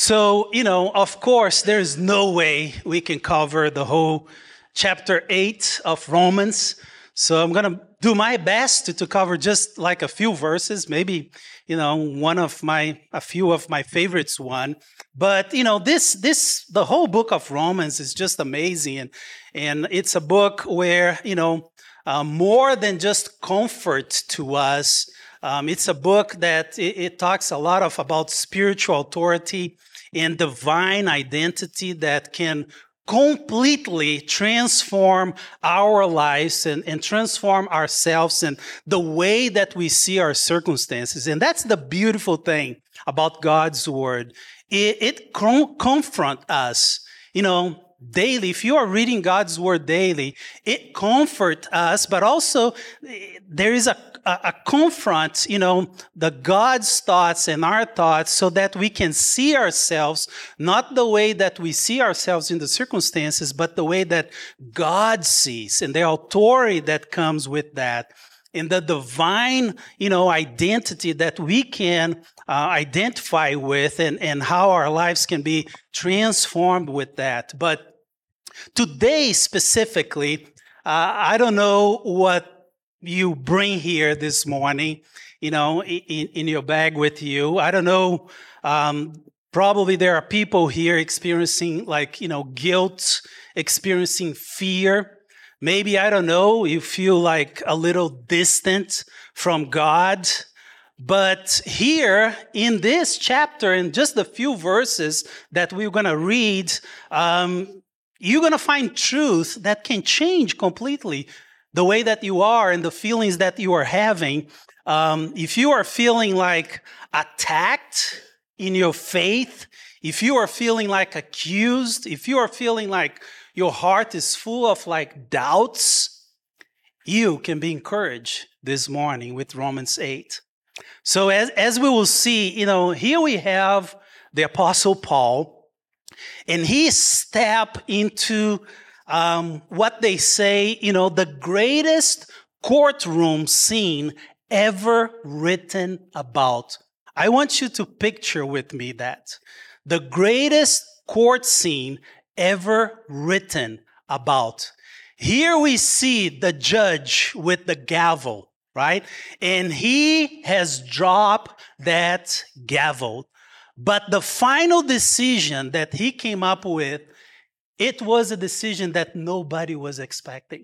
So, of course, there's no way we can cover the whole chapter 8 of Romans. So I'm going to do my best to cover just like a few verses, maybe, a few of my favorites one. But, the whole book of Romans is just amazing. And it's a book where, more than just comfort to us. It's a book that it talks a lot about spiritual authority and divine identity that can completely transform our lives and transform ourselves and the way that we see our circumstances. And that's the beautiful thing about God's word. It confronts us, daily. If you are reading God's word daily, it comforts us, but also there is a confront, the God's thoughts and our thoughts so that we can see ourselves, not the way that we see ourselves in the circumstances, but the way that God sees and the authority that comes with that. And the divine, identity that we can identify with and how our lives can be transformed with that. But today specifically, I don't know what you bring here this morning, in your bag with you. I don't know. Probably there are people here experiencing guilt, experiencing fear. Maybe, I don't know, you feel like a little distant from God. But here in this chapter, in just a few verses that we're going to read, you're going to find truth that can change completely the way that you are and the feelings that you are having. If you are feeling like attacked in your faith, if you are feeling like accused, if you are feeling like your heart is full of doubts, you can be encouraged this morning with Romans 8. So as we will see, here we have the Apostle Paul, and he stepped into what they say, the greatest courtroom scene ever written about. I want you to picture with me that. The greatest court scene ever written about. Here we see the judge with the gavel, right? And he has dropped that gavel. But the final decision that he came up with, it was a decision that nobody was expecting.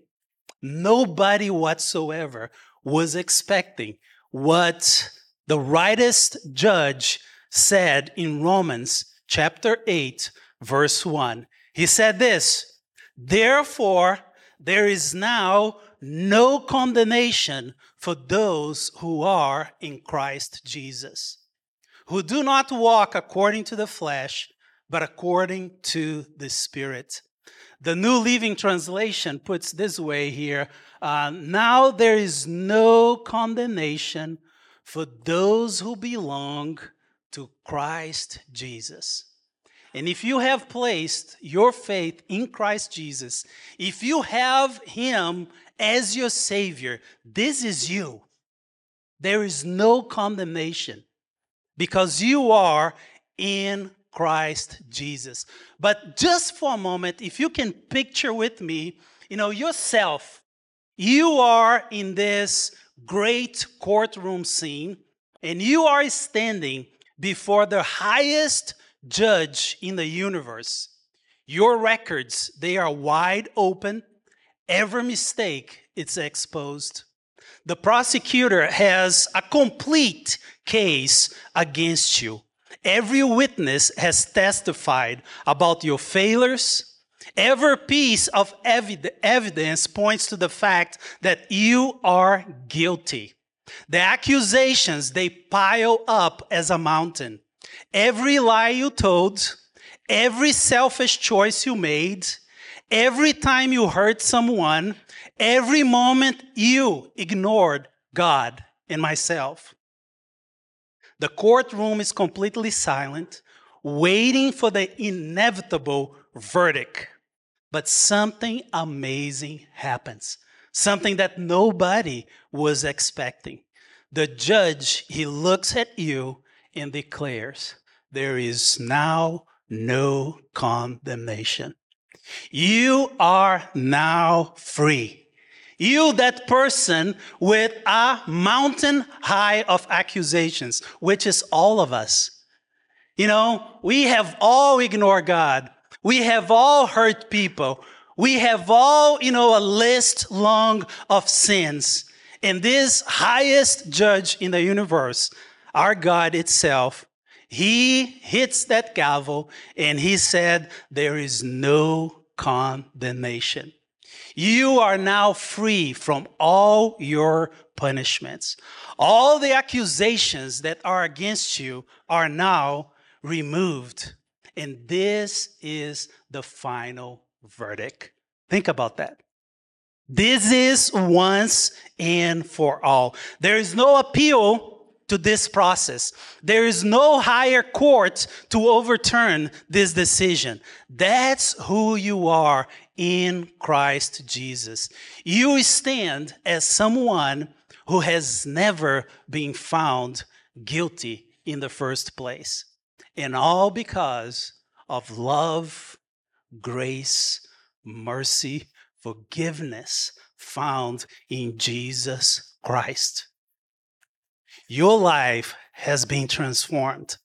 Nobody whatsoever was expecting what the rightest judge said in Romans chapter 8, verse 1. He said this, "Therefore, there is now no condemnation for those who are in Christ Jesus, who do not walk according to the flesh, but according to the Spirit." The New Living Translation puts this way here, now there is no condemnation for those who belong to Christ Jesus. And if you have placed your faith in Christ Jesus, if you have Him as your Savior, this is you. There is no condemnation because you are in Christ Jesus. But just for a moment, if you can picture with me, yourself, you are in this great courtroom scene, and you are standing before the highest judge in the universe. Your records, they are wide open. Every mistake, it's exposed. The prosecutor has a complete case against you. Every witness has testified about your failures. Every piece of evidence points to the fact that you are guilty. The accusations, they pile up as a mountain. Every lie you told, every selfish choice you made, every time you hurt someone, every moment you ignored God and myself. The courtroom is completely silent, waiting for the inevitable verdict. But something amazing happens, something that nobody was expecting. The judge, he looks at you and declares, there is now no condemnation. You are now free. You, that person with a mountain high of accusations, which is all of us. You know, we have all ignored God. We have all hurt people. We have all, a list long of sins. And this highest judge in the universe, our God itself, he hits that gavel and he said, there is no condemnation. You are now free from all your punishments. All the accusations that are against you are now removed. And this is the final verdict. Think about that. This is once and for all. There is no appeal to this process. There is no higher court to overturn this decision. That's who you are in Christ Jesus. You stand as someone who has never been found guilty in the first place. And all because of love, grace, mercy, forgiveness found in Jesus Christ. Your life has been transformed.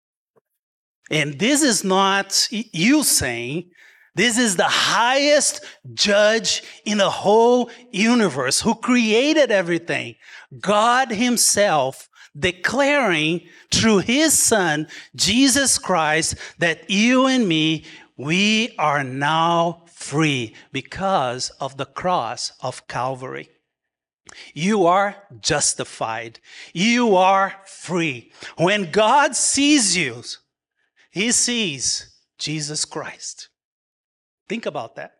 And this is not you saying, this is the highest judge in the whole universe who created everything. God himself declaring through his son, Jesus Christ, that you and me, we are now free because of the cross of Calvary. You are justified. You are free. When God sees you, he sees Jesus Christ. Think about that.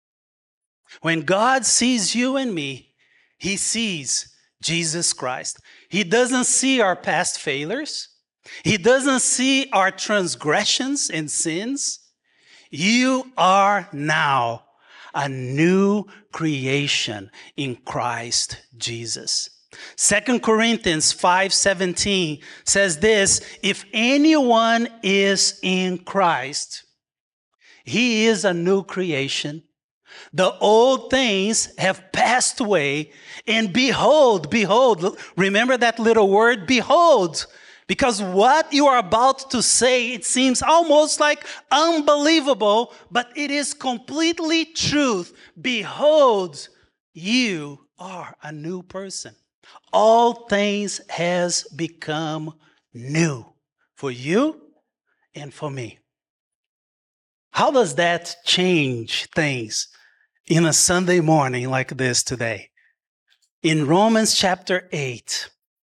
When God sees you and me, he sees Jesus Christ. He doesn't see our past failures. He doesn't see our transgressions and sins. You are now a new creation in Christ Jesus. 2 Corinthians 5:17 says this, if anyone is in Christ, he is a new creation. The old things have passed away, and behold, remember that little word, behold, because what you are about to say, it seems almost like unbelievable, but it is completely truth. Behold, you are a new person. All things has become new for you and for me. How does that change things in a Sunday morning like this today? In Romans chapter 8,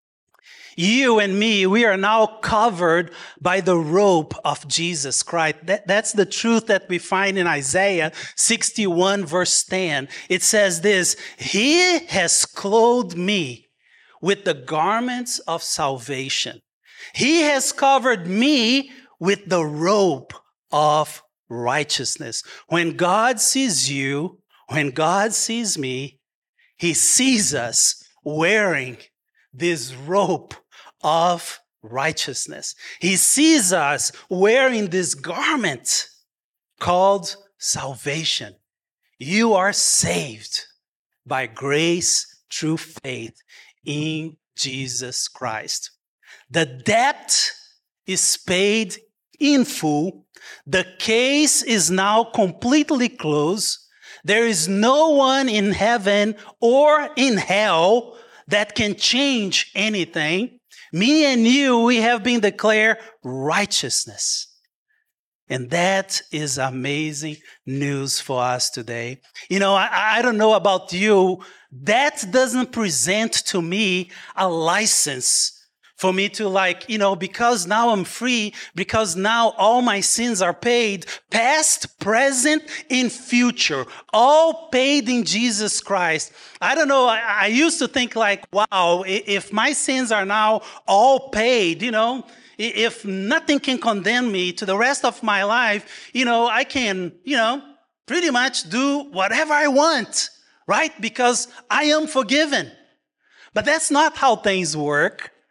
you and me, we are now covered by the robe of Jesus Christ. That's the truth that we find in Isaiah 61 verse 10. It says this, he has clothed me with the garments of salvation. He has covered me with the robe of righteousness. When God sees you, when God sees me, he sees us wearing this robe of righteousness. He sees us wearing this garment called salvation. You are saved by grace through faith in Jesus Christ. The debt is paid in full. The case is now completely closed. There is no one in heaven or in hell that can change anything. Me and you, we have been declared righteousness. And that is amazing news for us today. I don't know about you. That doesn't present to me a license for me to because now I'm free, because now all my sins are paid, past, present, and future, all paid in Jesus Christ. I don't know, I used to think wow, if my sins are now all paid, if nothing can condemn me to the rest of my life, I can, pretty much do whatever I want, right? Because I am forgiven. But that's not how things work.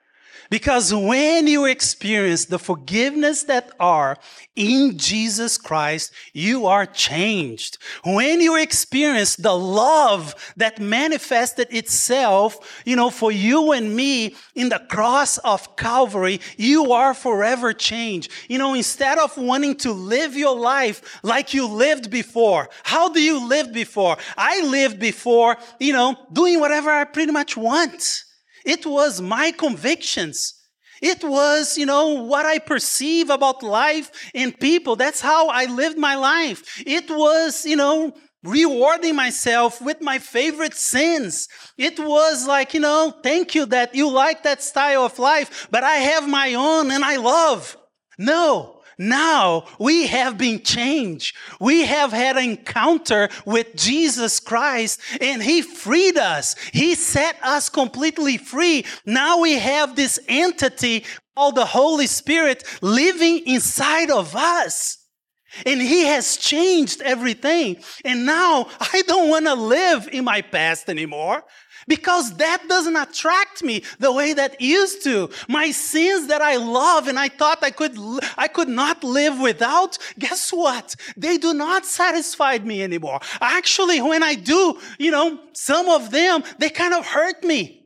Because when you experience the forgiveness that are in Jesus Christ, you are changed. When you experience the love that manifested itself, for you and me in the cross of Calvary, you are forever changed. Instead of wanting to live your life like you lived before, how do you live before? I lived before, doing whatever I pretty much want. It was my convictions. It was, what I perceive about life and people. That's how I lived my life. It was, rewarding myself with my favorite sins. It was like, thank you that you like that style of life, but I have my own and I love. No. Now we have been changed. We have had an encounter with Jesus Christ and He freed us. He set us completely free. Now we have this entity called the Holy Spirit living inside of us. And He has changed everything. And now I don't want to live in my past anymore. Because that doesn't attract me the way that it used to. My sins that I love and I thought I could not live without, guess what? They do not satisfy me anymore. Actually, when I do, some of them, they kind of hurt me.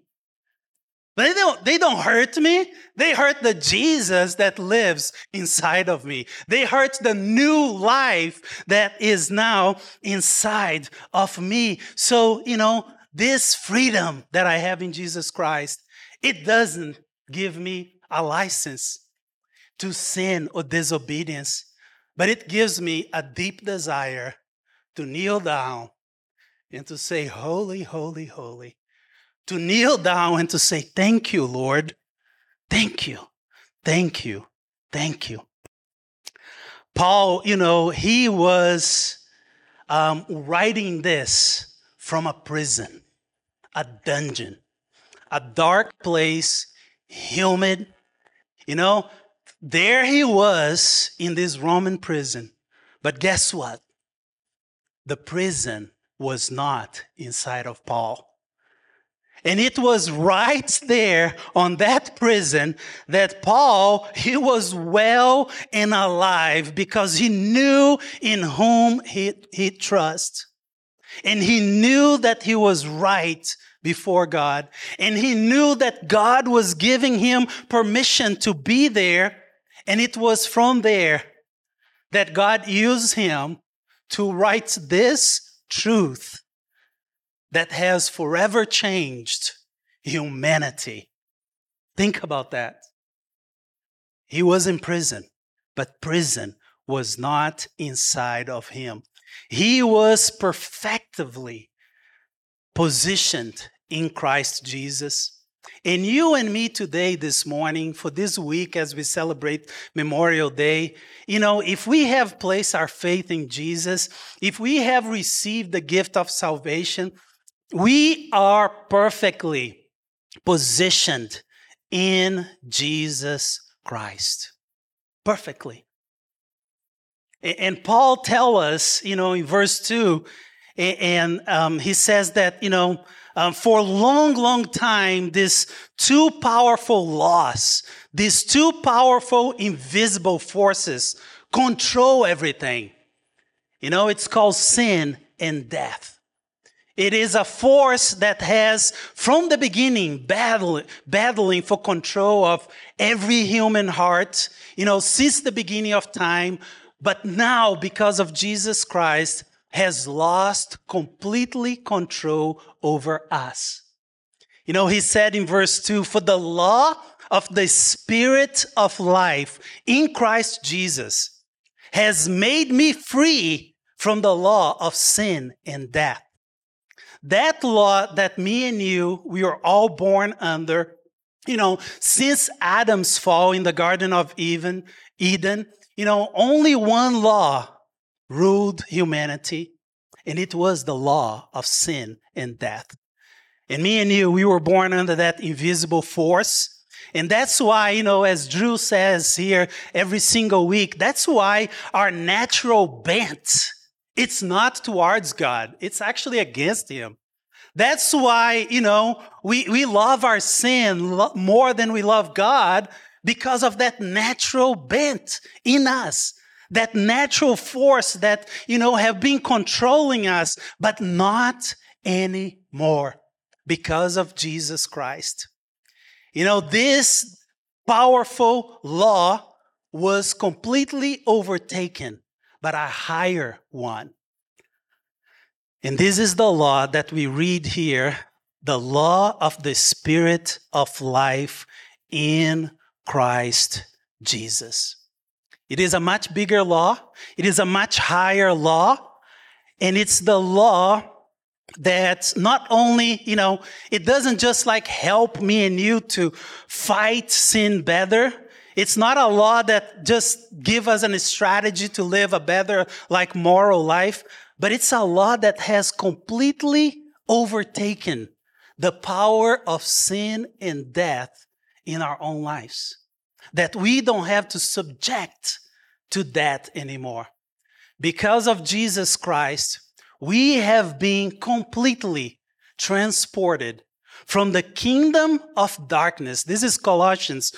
But they don't hurt me. They hurt the Jesus that lives inside of me. They hurt the new life that is now inside of me. So, this freedom that I have in Jesus Christ, it doesn't give me a license to sin or disobedience, but it gives me a deep desire to kneel down and to say, holy, holy, holy. To kneel down and to say, thank you, Lord. Thank you, thank you, thank you. Paul, he was writing this from a prison. A dungeon, a dark place, humid. There he was in this Roman prison. But guess what? The prison was not inside of Paul. And it was right there on that prison that Paul, he was well and alive because he knew in whom he trusts. And he knew that he was right before God. And he knew that God was giving him permission to be there. And it was from there that God used him to write this truth that has forever changed humanity. Think about that. He was in prison, but prison was not inside of him. He was perfectively positioned in Christ Jesus. And you and me today, this morning, for this week as we celebrate Memorial Day, if we have placed our faith in Jesus, if we have received the gift of salvation, we are perfectly positioned in Jesus Christ. Perfectly. And Paul tells us, in verse 2, and he says that, for a long, long time, these two powerful laws, these two powerful invisible forces control everything. It's called sin and death. It is a force that has, from the beginning, battling for control of every human heart, since the beginning of time. But now, because of Jesus Christ, has lost completely control over us. He said in verse 2, for the law of the Spirit of life in Christ Jesus has made me free from the law of sin and death. That law that me and you, we are all born under, since Adam's fall in the Garden of Eden, only one law ruled humanity, and it was the law of sin and death. And me and you, we were born under that invisible force. And that's why, as Drew says here every single week, that's why our natural bent, it's not towards God. It's actually against Him. That's why, we love our sin more than we love God, because of that natural bent in us, that natural force that, have been controlling us, but not anymore because of Jesus Christ. This powerful law was completely overtaken by a higher one. And this is the law that we read here, the law of the Spirit of life in Christ Jesus. It is a much bigger law. It is a much higher law. And it's the law that not only, it doesn't just like help me and you to fight sin better. It's not a law that just gives us a strategy to live a better, like, moral life. But it's a law that has completely overtaken the power of sin and death in our own lives. That we don't have to subject to that anymore. Because of Jesus Christ, we have been completely transported from the kingdom of darkness. This is Colossians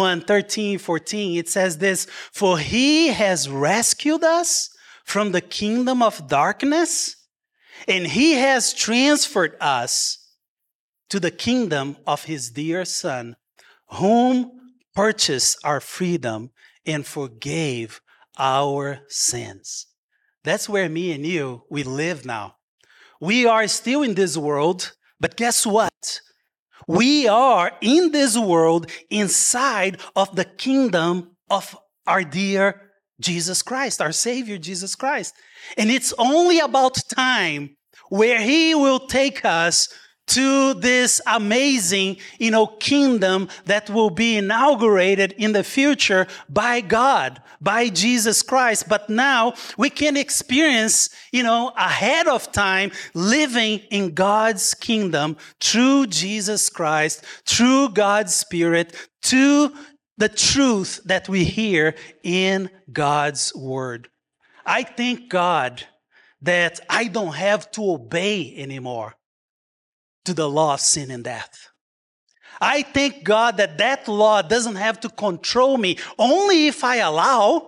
1:13-14. It says this, "For he has rescued us from the kingdom of darkness, and he has transferred us to the kingdom of his dear Son, whom purchased our freedom and forgave our sins." That's where me and you, we live now. We are still in this world, but guess what? We are in this world inside of the kingdom of our dear Jesus Christ, our Savior, Jesus Christ. And it's only about time where he will take us to this amazing, kingdom that will be inaugurated in the future by God, by Jesus Christ. But now we can experience, ahead of time, living in God's kingdom through Jesus Christ, through God's Spirit, to the truth that we hear in God's word. I thank God that I don't have to obey anymore to the law of sin and death. I thank God that that law doesn't have to control me, only if I allow.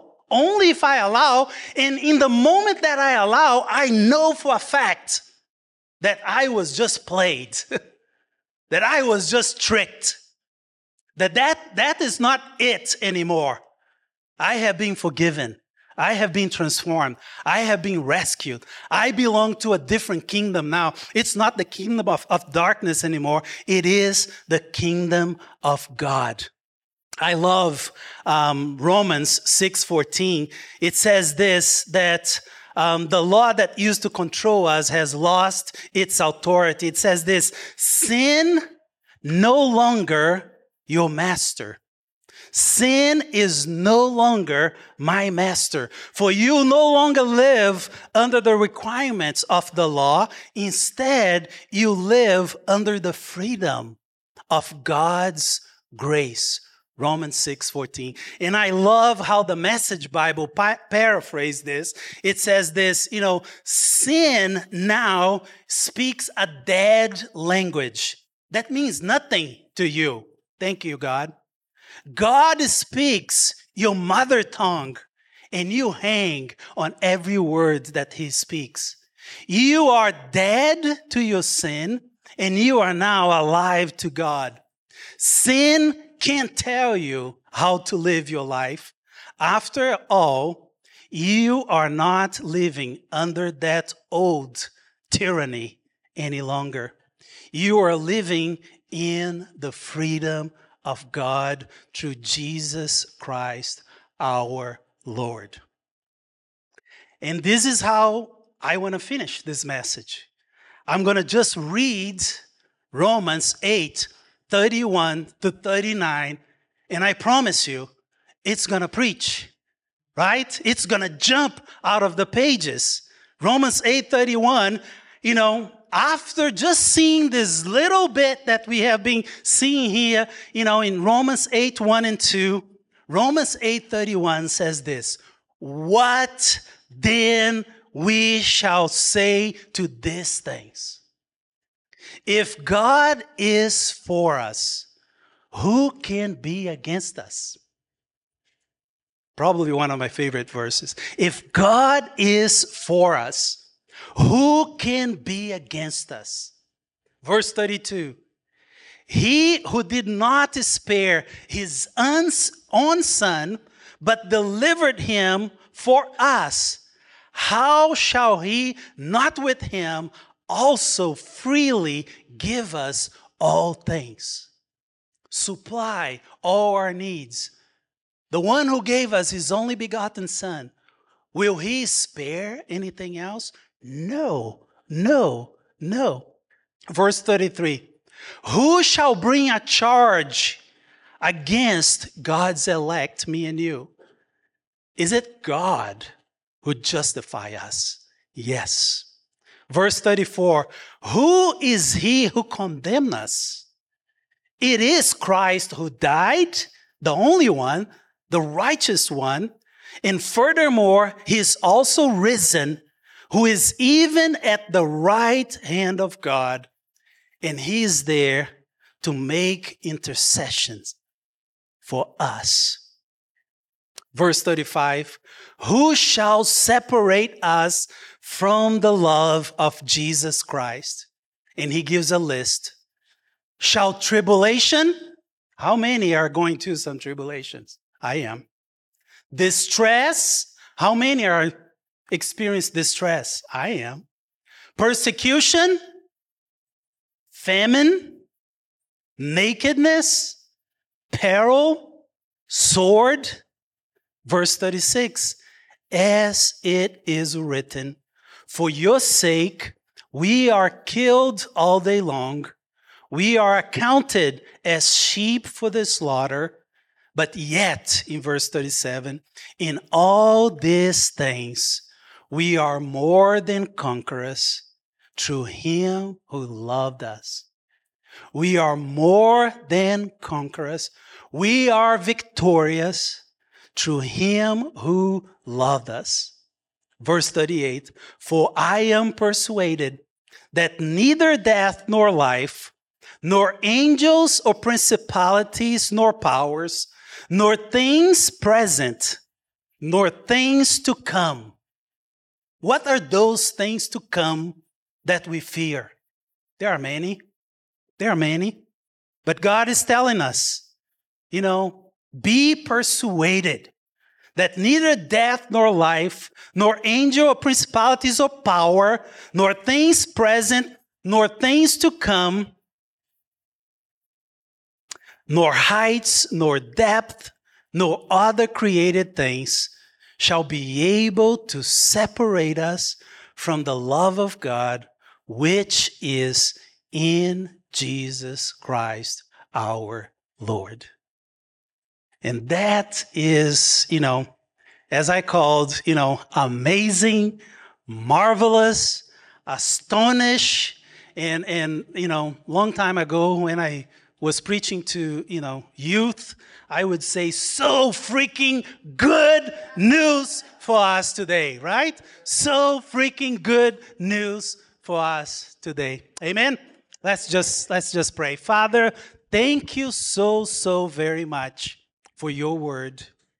And in the moment that I allow, I know for a fact that I was just played, that I was just tricked, that is not it anymore. I have been forgiven. I have been transformed. I have been rescued. I belong to a different kingdom now. It's not the kingdom of darkness anymore. It is the kingdom of God. I love Romans 6:14. It says this, that the law that used to control us has lost its authority. It says this, "Sin no longer your master. Sin is no longer my master. For you no longer live under the requirements of the law. Instead, you live under the freedom of God's grace." Romans 6:14. And I love how the Message Bible paraphrased this. It says this, sin now speaks a dead language. That means nothing to you. Thank you, God. God speaks your mother tongue, and you hang on every word that he speaks. You are dead to your sin, and you are now alive to God. Sin can't tell you how to live your life. After all, you are not living under that old tyranny any longer. You are living in the freedom of God through Jesus Christ, our Lord. And this is how I want to finish this message. I'm going to just read Romans 8:31-39, and I promise you, it's going to preach, right? It's going to jump out of the pages. Romans 8:31, after just seeing this little bit that we have been seeing here, in Romans 8:1-2, Romans 8:31 says this, "What then we shall say to these things? If God is for us, who can be against us? Probably one of my favorite verses. If God is for us, who can be against us? Verse 32. He who did not spare his own son, but delivered him for us, how shall he not with him also freely give us all things? Supply all our needs. The one who gave us his only begotten son, will he spare anything else? No, no, no. Verse 33. Who shall bring a charge against God's elect, me and you? Is it God who justify us? Yes. Verse 34. Who is he who condemns us? It is Christ who died, the only one, the righteous one. And furthermore, he is also risen, who is even at the right hand of God. And he is there to make intercessions for us. Verse 35, who shall separate us from the love of Jesus Christ? And he gives a list. Shall tribulation? How many are going through some tribulations? I am. Distress? How many are experiencing distress? I am. Persecution? Famine? Nakedness? Peril? Sword? Verse 36, as it is written, for your sake we are killed all day long. We are accounted as sheep for the slaughter. But yet, in verse 37, in all these things we are more than conquerors through him who loved us. We are more than conquerors. We are victorious through him who loved us. Verse 38, for I am persuaded that neither death nor life, nor angels or principalities nor powers, nor things present, nor things to come. What are those things to come that we fear? There are many. There are many. But God is telling us, be persuaded that neither death nor life, nor angel or principalities or power, nor things present, nor things to come, nor heights, nor depth, nor other created things shall be able to separate us from the love of God, which is in Jesus Christ our Lord. And that is, as I called, amazing, marvelous, astonish, and long time ago when I was preaching to, youth, I would say so freaking good news for us today, right? So freaking good news for us today. Amen. Let's just pray. Father, thank you so very much for your word.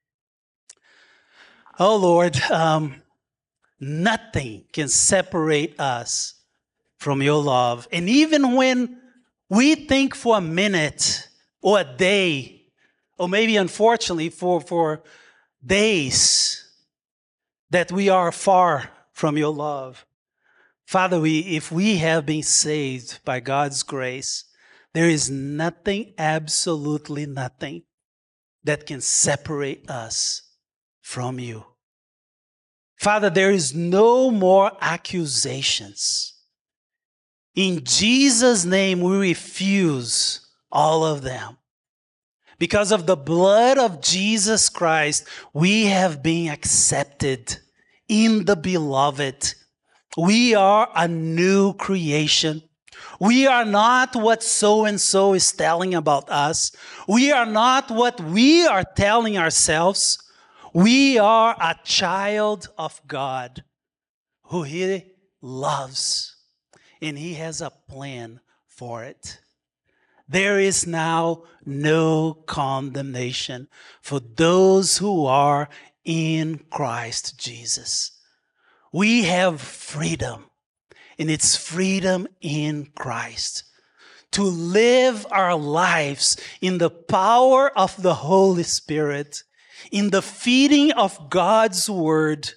Oh Lord, nothing can separate us from your love. And even when we think for a minute or a day, or maybe unfortunately for days, that we are far from your love, Father, if we have been saved by God's grace, there is nothing, absolutely nothing, that can separate us from you. Father, there is no more accusations. In Jesus' name, we refuse all of them. Because of the blood of Jesus Christ, we have been accepted in the beloved. We are a new creation. We are not what so-and-so is telling about us. We are not what we are telling ourselves. We are a child of God who He loves. And He has a plan for it. There is now no condemnation for those who are in Christ Jesus. We have freedom, and it's freedom in Christ to live our lives in the power of the Holy Spirit, in the feeding of God's Word,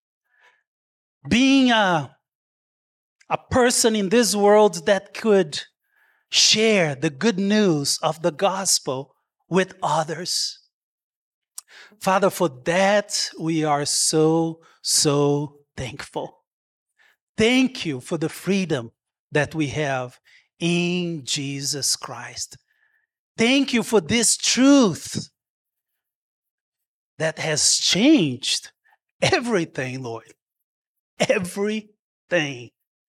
being a person in this world that could share the good news of the gospel with others. Father, for that we are so thankful. Thank you for the freedom that we have in Jesus Christ. Thank you for this truth that has changed everything, Lord. Everything.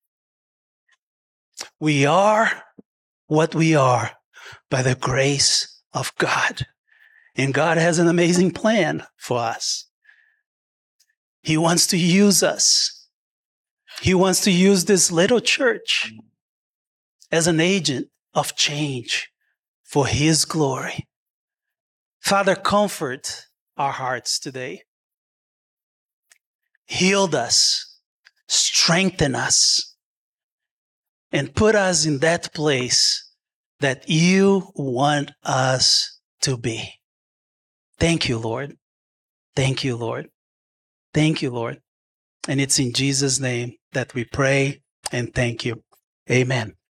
We are what we are by the grace of God. And God has an amazing plan for us. He wants to use us. He wants to use this little church as an agent of change for His glory. Father, comfort our hearts today. Heal us, strengthen us, and put us in that place that you want us to be. Thank you, Lord. Thank you, Lord. Thank you, Lord. And it's in Jesus' name that we pray and thank you. Amen.